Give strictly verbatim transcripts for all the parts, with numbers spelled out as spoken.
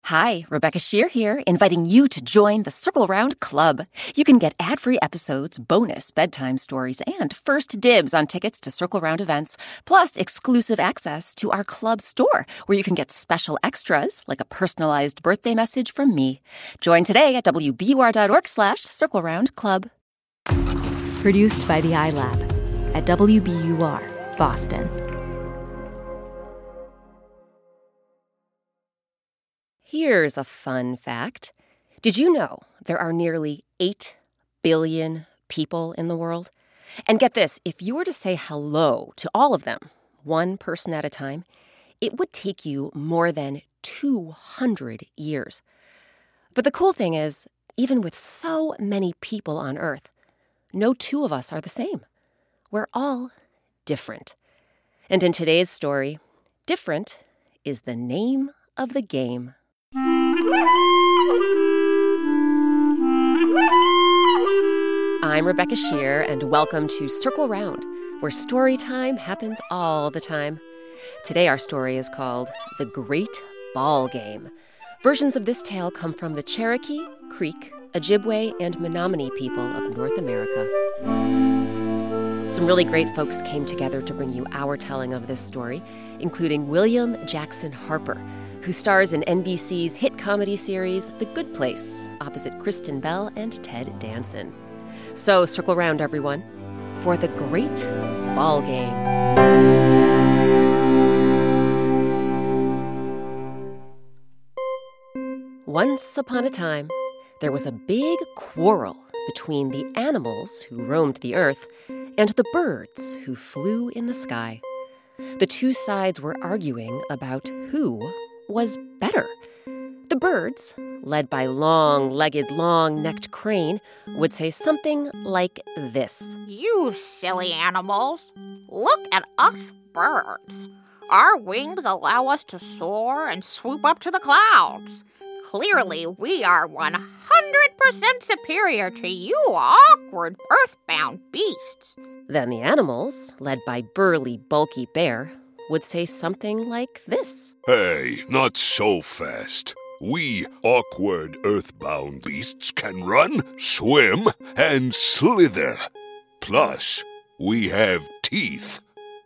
Hi, Rebecca Shear here, inviting you to join the Circle Round Club. You can get ad-free episodes, bonus bedtime stories, and first dibs on tickets to Circle Round events, plus exclusive access to our club store, where you can get special extras, like a personalized birthday message from me. Join today at W B U R dot org slash Circle Round Club. Produced by the iLab at W B U R, Boston. Here's a fun fact. Did you know there are nearly eight billion people in the world? And get this, if you were to say hello to all of them, one person at a time, it would take you more than two hundred years. But the cool thing is, even with so many people on Earth, no two of us are the same. We're all different. And in today's story, different is the name of the game. I'm Rebecca Shear, and welcome to Circle Round, where story time happens all the time. Today our story is called The Great Ball Game. Versions of this tale come from the Cherokee, Creek, Ojibwe, and Menominee people of North America. Some really great folks came together to bring you our telling of this story, including William Jackson Harper, who stars in N B C's hit comedy series The Good Place, opposite Kristen Bell and Ted Danson. So circle round, everyone, for The Great Ball Game. Once upon a time, there was a big quarrel between the animals who roamed the earth and the birds who flew in the sky. The two sides were arguing about who was better. The birds, led by long-legged, long-necked Crane, would say something like this. You silly animals. Look at us birds. Our wings allow us to soar and swoop up to the clouds. Clearly, we are one hundred percent superior to you awkward earthbound beasts. Then the animals, led by burly, bulky Bear, would say something like this. Hey, not so fast. We awkward earthbound beasts can run, swim, and slither. Plus, we have teeth.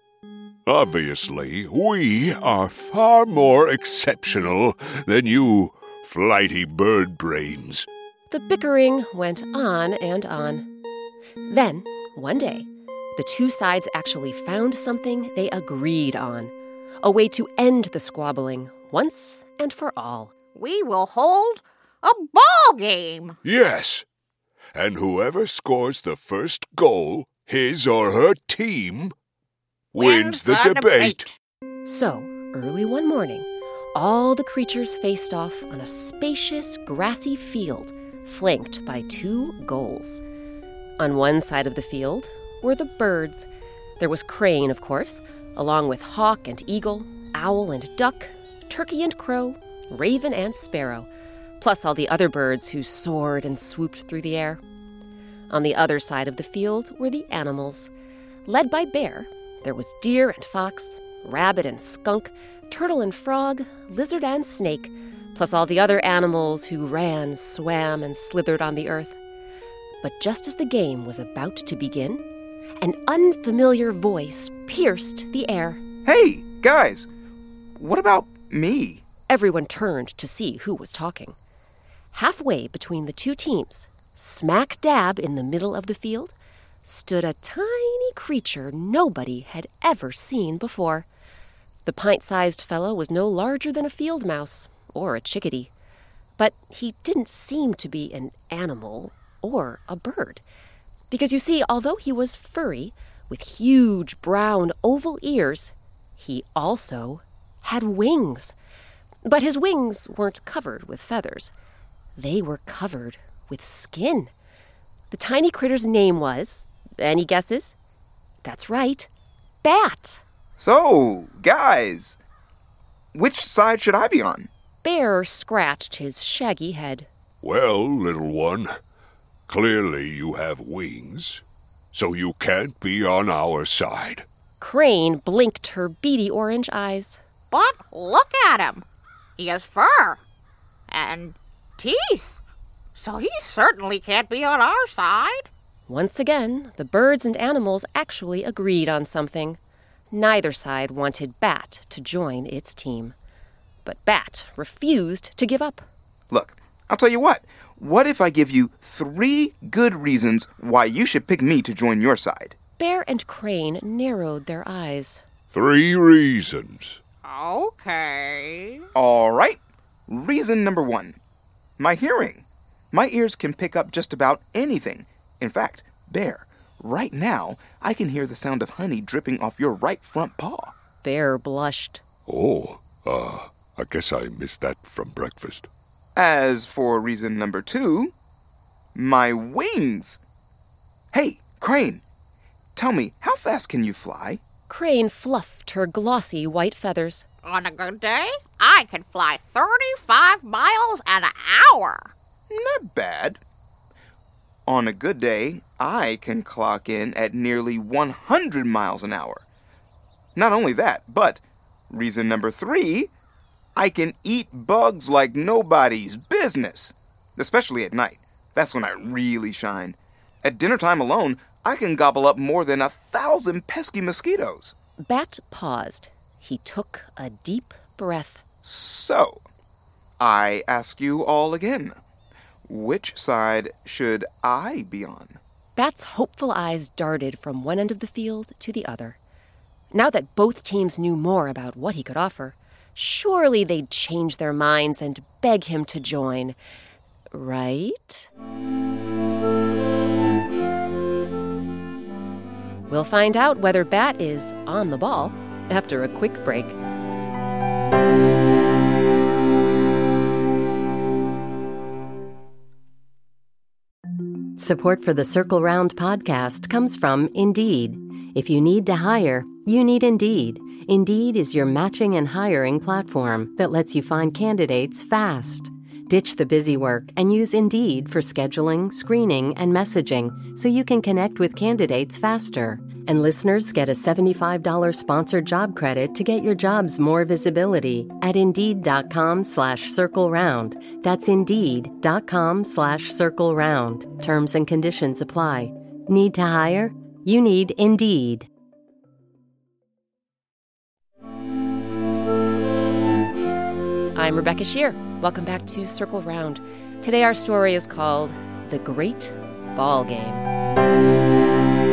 Obviously, we are far more exceptional than you flighty bird brains. The bickering went on and on. Then, one day, the two sides actually found something they agreed on, a way to end the squabbling once and for all. We will hold a ball game. Yes, and whoever scores the first goal, his or her team, wins, wins the, the debate. debate. So, early one morning, all the creatures faced off on a spacious, grassy field, flanked by two goals. On one side of the field were the birds. There was Crane, of course, along with hawk and eagle, owl and duck, turkey and crow, raven and sparrow, plus all the other birds who soared and swooped through the air. On the other side of the field were the animals. Led by Bear, there was deer and fox, rabbit and skunk, turtle and frog, lizard and snake, plus all the other animals who ran, swam, and slithered on the earth. But just as the game was about to begin, an unfamiliar voice pierced the air. Hey, guys, what about me? Everyone turned to see who was talking. Halfway between the two teams, smack dab in the middle of the field, stood a tiny creature nobody had ever seen before. The pint-sized fellow was no larger than a field mouse or a chickadee, but he didn't seem to be an animal or a bird. Because you see, although he was furry, with huge brown oval ears, he also had wings. But his wings weren't covered with feathers. They were covered with skin. The tiny critter's name was, any guesses? That's right, Bat. So, guys, which side should I be on? Bear scratched his shaggy head. Well, little one, clearly you have wings, so you can't be on our side. Crane blinked her beady orange eyes. But look at him. He has fur. and teeth. So he certainly can't be on our side. Once again, the birds and animals actually agreed on something. Neither side wanted Bat to join its team. But Bat refused to give up. Look, I'll tell you what. What if I give you three good reasons why you should pick me to join your side? Bear and Crane narrowed their eyes. Three reasons. Okay. All right. Reason number one. My hearing. My ears can pick up just about anything. In fact, Bear, right now, I can hear the sound of honey dripping off your right front paw. Bear blushed. Oh, uh, I guess I missed that from breakfast. As for reason number two, my wings. Hey, Crane, tell me, how fast can you fly? Crane fluffed her glossy white feathers. On a good day, I can fly thirty-five miles an hour. Not bad. On a good day, I can clock in at nearly one hundred miles an hour. Not only that, but reason number three, I can eat bugs like nobody's business, especially at night. That's when I really shine. At dinner time alone, I can gobble up more than a thousand pesky mosquitoes. Bat paused. He took a deep breath. So, I ask you all again, which side should I be on? Bat's hopeful eyes darted from one end of the field to the other. Now that both teams knew more about what he could offer, surely they'd change their minds and beg him to join. Right? We'll find out whether Bat is on the ball after a quick break. Support for the Circle Round podcast comes from Indeed. If you need to hire, you need Indeed. Indeed is your matching and hiring platform that lets you find candidates fast. Ditch the busy work and use Indeed for scheduling, screening, and messaging so you can connect with candidates faster. And listeners get a seventy-five dollars sponsored job credit to get your jobs more visibility at Indeed.com slash Circle Round. That's Indeed.com slash Circle Round. Terms and conditions apply. Need to hire? You need Indeed. I'm Rebecca Shear. Welcome back to Circle Round. Today our story is called The Great Ball Game.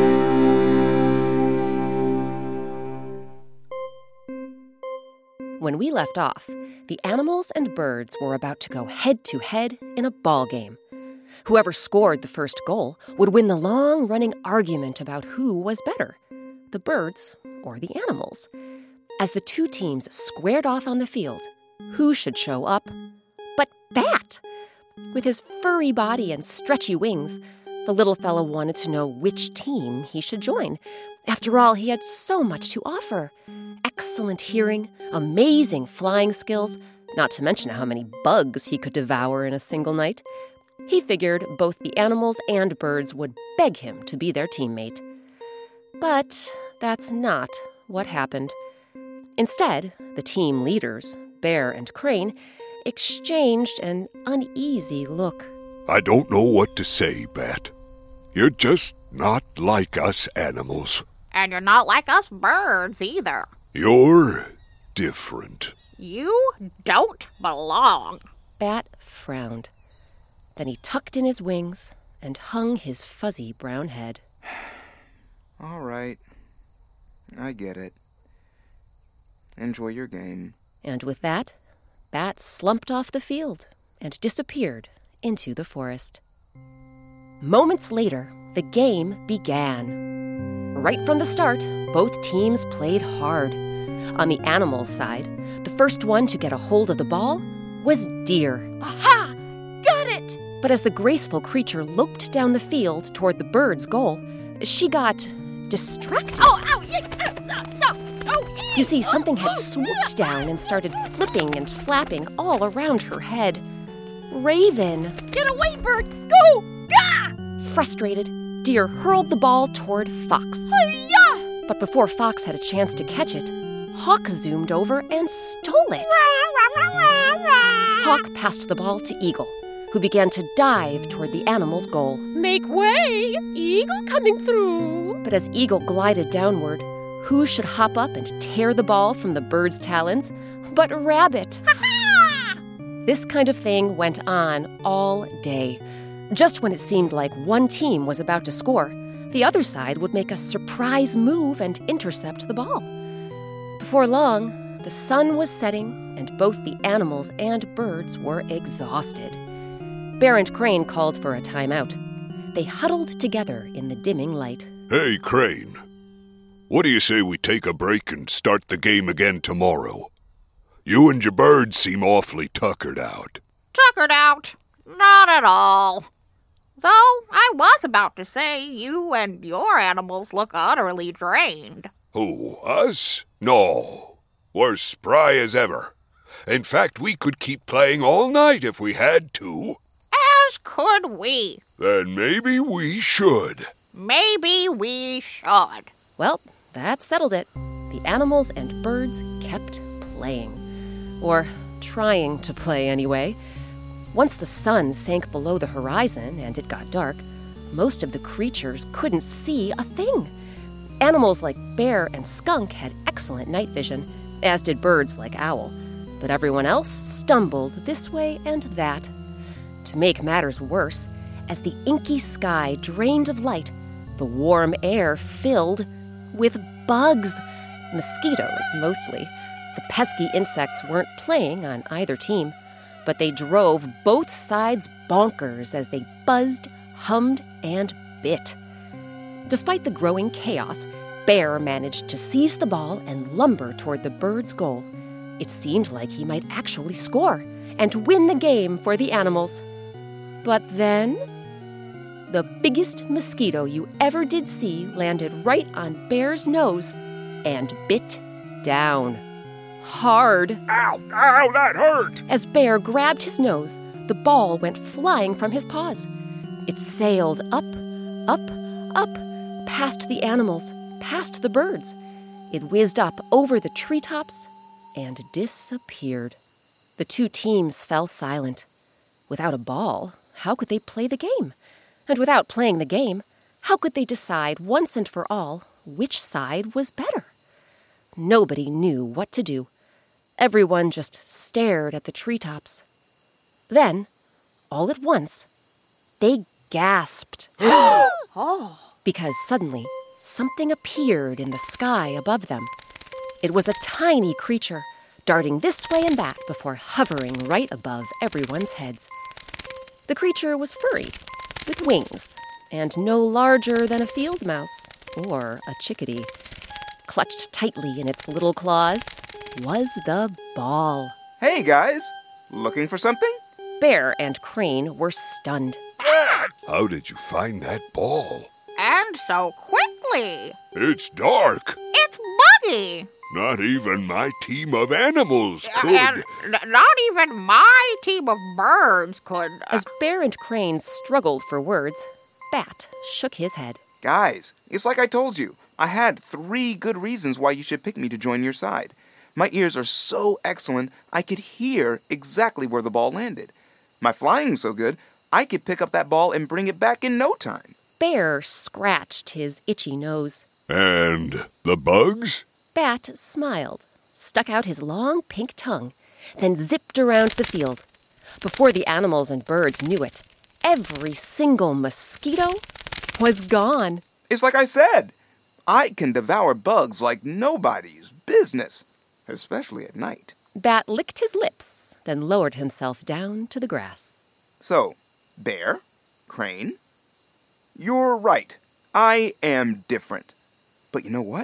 When we left off, the animals and birds were about to go head-to-head in a ball game. Whoever scored the first goal would win the long-running argument about who was better, the birds or the animals. As the two teams squared off on the field, who should show up but Bat? With his furry body and stretchy wings, the little fellow wanted to know which team he should join. After all, he had so much to offer. Excellent hearing, amazing flying skills, not to mention how many bugs he could devour in a single night. He figured both the animals and birds would beg him to be their teammate. But that's not what happened. Instead, the team leaders, Bear and Crane, exchanged an uneasy look. I don't know what to say, Bat. You're just not like us animals. And you're not like us birds either. You're different. You don't belong. Bat frowned. Then he tucked in his wings and hung his fuzzy brown head. All right. I get it. Enjoy your game. And with that, Bat slumped off the field and disappeared into the forest. Moments later, the game began. Right from the start, both teams played hard. On the animals' side, the first one to get a hold of the ball was Deer. Aha! Got it! But as the graceful creature loped down the field toward the bird's goal, she got distracted. Oh, ow, yeah, ow, so, so, oh, You see, something had swooped down and started flipping and flapping all around her head. Raven. Get away, bird! Go! Gah! Frustrated, Deer hurled the ball toward Fox. Hi-ya! But before Fox had a chance to catch it, Hawk zoomed over and stole it. Hawk passed the ball to Eagle, who began to dive toward the animal's goal. Make way! Eagle coming through! But as Eagle glided downward, who should hop up and tear the ball from the bird's talons but Rabbit? Ha-ha! This kind of thing went on all day. Just when it seemed like one team was about to score, the other side would make a surprise move and intercept the ball. Before long, the sun was setting, and both the animals and birds were exhausted. Bear and Crane called for a timeout. They huddled together in the dimming light. Hey, Crane. What do you say we take a break and start the game again tomorrow? You and your birds seem awfully tuckered out. Tuckered out? Not at all. Though I was about to say you and your animals look utterly drained. Who, us? No. We're spry as ever. In fact, we could keep playing all night if we had to. As could we. Then maybe we should. Maybe we should. Well, that settled it. The animals and birds kept playing. Or trying to play anyway. Once the sun sank below the horizon and it got dark, most of the creatures couldn't see a thing. Animals like bear and skunk had excellent night vision, as did birds like owl. But everyone else stumbled this way and that. To make matters worse, as the inky sky drained of light, the warm air filled with bugs. Mosquitoes, mostly. The pesky insects weren't playing on either team, but they drove both sides bonkers as they buzzed, hummed, and bit. Despite the growing chaos, Bear managed to seize the ball and lumber toward the bird's goal. It seemed like he might actually score and win the game for the animals. But then, the biggest mosquito you ever did see landed right on Bear's nose and bit down. Hard. Ow! Ow, that hurt! As Bear grabbed his nose, the ball went flying from his paws. It sailed up, up, up, past the animals, past the birds. It whizzed up over the treetops and disappeared. The two teams fell silent. Without a ball, how could they play the game? And without playing the game, how could they decide once and for all which side was better? Nobody knew what to do. Everyone just stared at the treetops. Then, all at once, they gasped. Oh. Because suddenly, something appeared in the sky above them. It was a tiny creature, darting this way and that before hovering right above everyone's heads. The creature was furry, with wings, and no larger than a field mouse or a chickadee. Clutched tightly in its little claws was the ball. Hey, guys. Looking for something? Bear and Crane were stunned. How did you find that ball? And so quickly. It's dark. It's buggy. Not even my team of animals could. And n- not even my team of birds could. Uh, As Bear and Crane struggled for words, Bat shook his head. Guys, it's like I told you. I had three good reasons why you should pick me to join your side. My ears are so excellent, I could hear exactly where the ball landed. My flying's so good, I could pick up that ball and bring it back in no time. Bear scratched his itchy nose. And the bugs? Bat smiled, stuck out his long pink tongue, then zipped around the field. Before the animals and birds knew it, every single mosquito was gone. It's like I said. I can devour bugs like nobody's business, especially at night. Bat licked his lips, then lowered himself down to the grass. So, Bear, Crane, you're right. I am different. But you know what?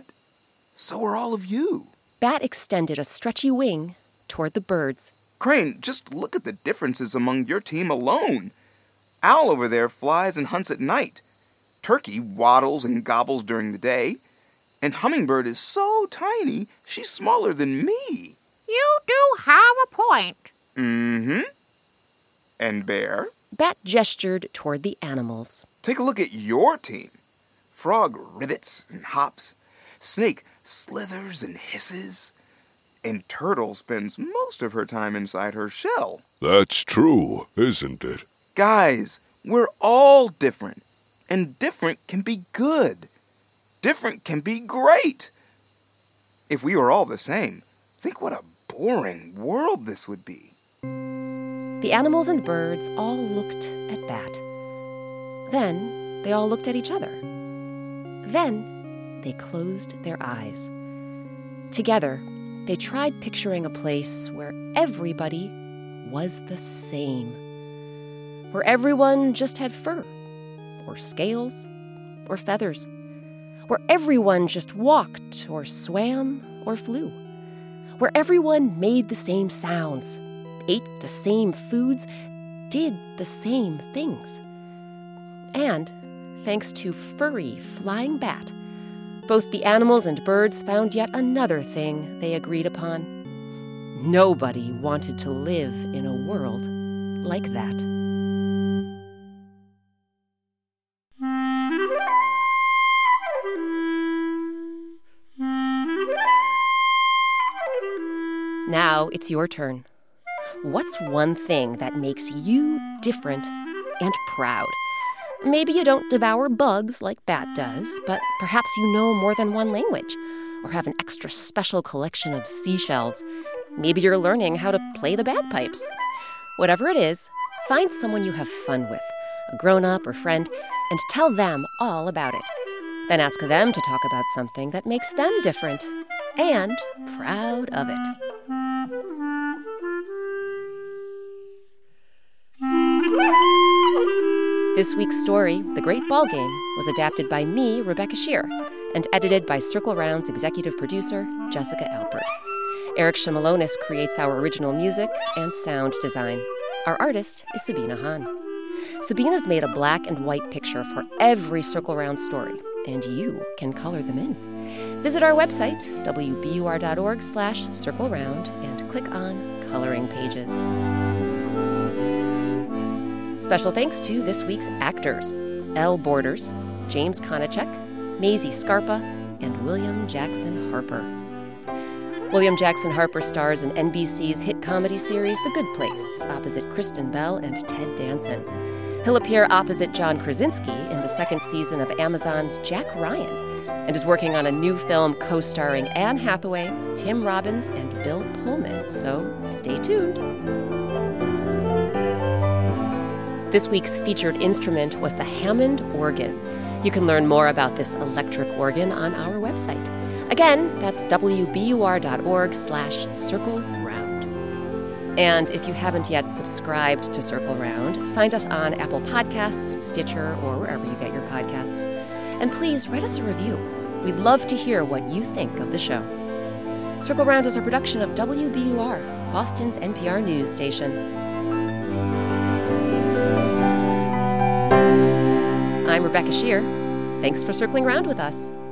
So are all of you. Bat extended a stretchy wing toward the birds. Crane, just look at the differences among your team alone. Owl over there flies and hunts at night. Turkey waddles and gobbles during the day. And Hummingbird is so tiny, she's smaller than me. you do have a point. Mm-hmm. And Bear? Bat gestured toward the animals. Take a look at your team. Frog rivets and hops. Snake slithers and hisses. And Turtle spends most of her time inside her shell. That's true, isn't it? Guys, we're all different. And different can be good. Different can be great. If we were all the same, think what a boring world this would be. The animals and birds all looked at Bat. Then they all looked at each other. Then they closed their eyes. Together, they tried picturing a place where everybody was the same. Where everyone just had fur, or scales, or feathers. Where everyone just walked, or swam, or flew. Where everyone made the same sounds, ate the same foods, did the same things. And, thanks to Furry Flying Bat, both the animals and birds found yet another thing they agreed upon. Nobody wanted to live in a world like that. Now it's your turn. What's one thing that makes you different and proud? Maybe you don't devour bugs like Bat does, but perhaps you know more than one language, or have an extra special collection of seashells. Maybe you're learning how to play the bagpipes. Whatever it is, find someone you have fun with, a grown-up or friend, and tell them all about it. Then ask them to talk about something that makes them different and proud of it. This week's story, The Great Ball Game, was adapted by me, Rebecca Shear, and edited by Circle Round's executive producer, Jessica Alpert. Eric Shimalonis creates our original music and sound design. Our artist is Sabina Hahn. Sabina's made a black and white picture for every Circle Round story, and you can color them in. Visit our website, w b u r dot org slash circle round, and click on Coloring Pages. Special thanks to this week's actors, Elle Borders, James Konachek, Maisie Scarpa, and William Jackson Harper. William Jackson Harper stars in N B C's hit comedy series The Good Place, opposite Kristen Bell and Ted Danson. He'll appear opposite John Krasinski in the second season of Amazon's Jack Ryan, and is working on a new film co-starring Anne Hathaway, Tim Robbins, and Bill Pullman, so stay tuned. This week's featured instrument was the Hammond organ. You can learn more about this electric organ on our website. Again, that's w b u r dot org slash circle round. And if you haven't yet subscribed to Circle Round, find us on Apple Podcasts, Stitcher, or wherever you get your podcasts. And please write us a review. We'd love to hear what you think of the show. Circle Round is a production of W B U R, Boston's N P R news station. I'm Rebecca Shear. Thanks for circling round with us.